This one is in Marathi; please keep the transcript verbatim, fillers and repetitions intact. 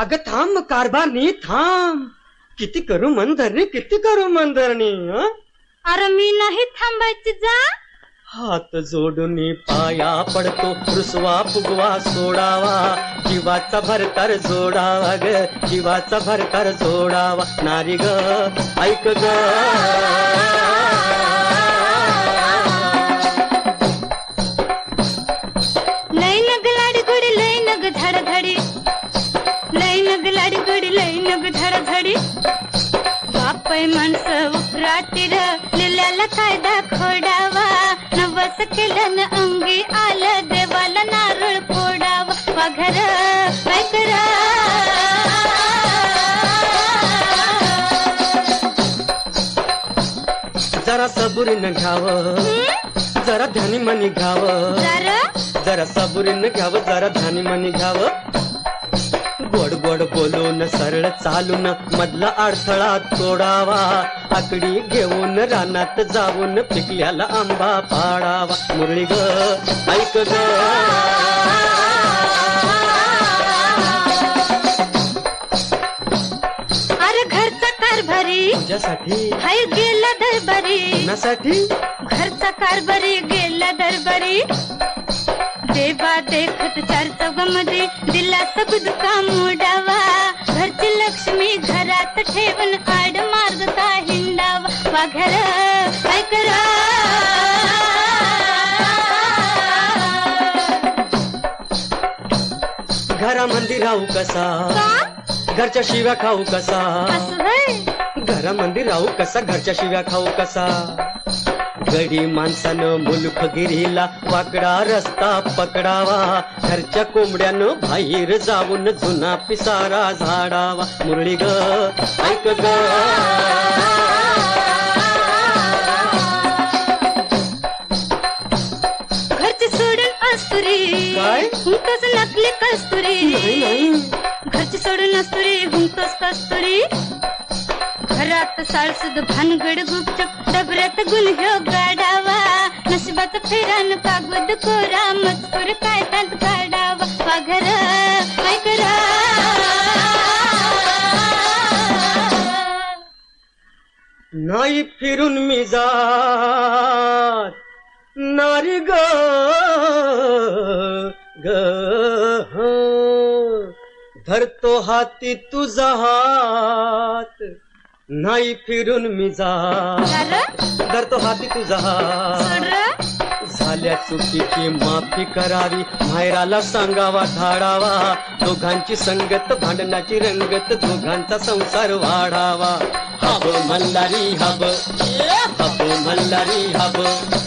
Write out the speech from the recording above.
अगं थांब कारभारनी थांब. किती करू मंदरणी किती करू मंदरणी. अरे मी नाही थांबायची जा. हात जोडून पाया पडतो रुसवा फुगवा सोडावा. जीवाचा भरकर जोडावा ग जीवाचा भरकर जोडावा. नारी ग ऐक ग लय नग लाडी गोडी लय नग धडधडी. लय नग लाडी गोडी लय नग धडधडी. बापय माणसं उफराटीर लिल्याला कायदा खोडावा. नवस केलं न अंगी आलं देवाला नारळ फोडावा. वाघर ऐकर जरा सबुरीनं घ्यावं जरा ध्यानी मनी घ्यावं. जरा सबुरीनं घ्यावं जरा ध्यानी मनी घ्यावं. गोड गोड बोलून सरळ चालून मधला अडथळा तोडावा. आकडी घेऊन रानात जाऊन पिकल्याला आंबा पाडावा. मुरळी ग ऐक ग अरे घरचा कारभारी तुझ्यासाठी हाय गेला दरबारी. कोणासाठी घरचा कारभारी गेला दरबारी. देवा देखत चार चौघामध्ये दिला सगुदका मोडावा. घरची लक्ष्मी घरात ठेवून आड मार्ग का हिंडावा. वाघर ऐकर घरामध्ये राहू कसा घरच्या शिव्या खाऊ कसा. घरामध्ये राहू कसा घरच्या शिव्या खाऊ कसा. गडी माणसानं मुलुखगिरीला वाकडा रस्ता पकडावा. घरच्या कोंबड्यानं बाहेर जाऊन जुना पिसारा झाडावा. मुरळी ग ऐक ग घरची सोडून अस्तुरी काय हुंकस नकली कस्तुरी. घरची सोडून अस्तुरी हुंकस कस्तुरी. घरात साळसुद भानगड गुपचूप डबऱ्यात गुन्ह्यो गाडावा. नशिबाचा फेरान कागद कोरा मजकूर काय त्यात काढावा. वाघर ऐकर नाही फिरून मी जात नारी ग ग धरतो हाती तुझा हात. नाही फिरून मी जात धरतो हाती तुझा हात. झाल्या चुकीची माफी करावी मायराला सांगावा धाडावा. दोघांची संगत भांडणाची रंगत दोघांचा संसार वाढावा. हब मल्हारी हब हब मल्हारी हब.